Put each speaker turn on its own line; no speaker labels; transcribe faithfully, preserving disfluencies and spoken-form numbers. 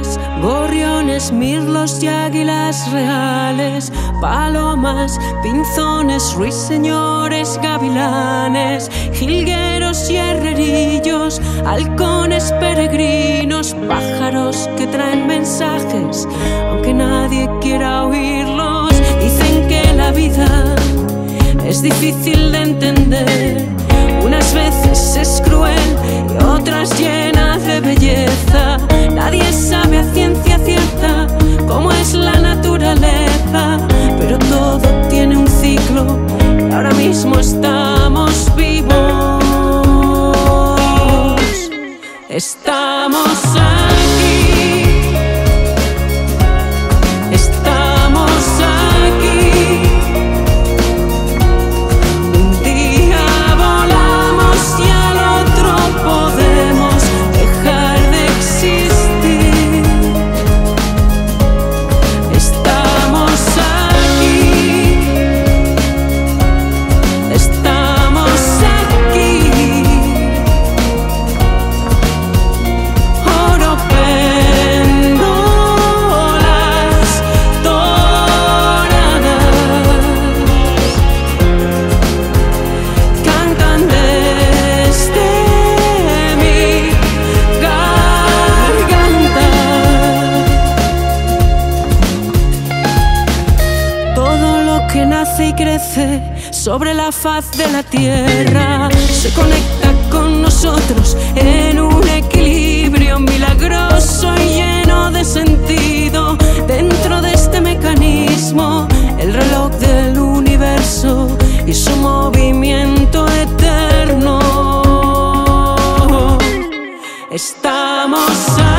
Águilas, gorriones, mirlos y águilas reales, palomas, pinzones, ruiseñores, gavilanes, jilgueros y herrerillos, halcones peregrinos, pájaros que traen mensajes, aunque nadie quiera oírlos. Dicen que la vida es difícil de entender, unas veces es cruel y otras llenas de belleza. Nadie sabe a ciencia cierta cómo es la naturaleza, pero todo tiene un ciclo y ahora mismo estamos vivos. Estamos aquí. Que nace y crece sobre la faz de la tierra se conecta con nosotros en un equilibrio milagroso y lleno de sentido. Dentro de este mecanismo, el reloj del universo y su movimiento eterno. Estamos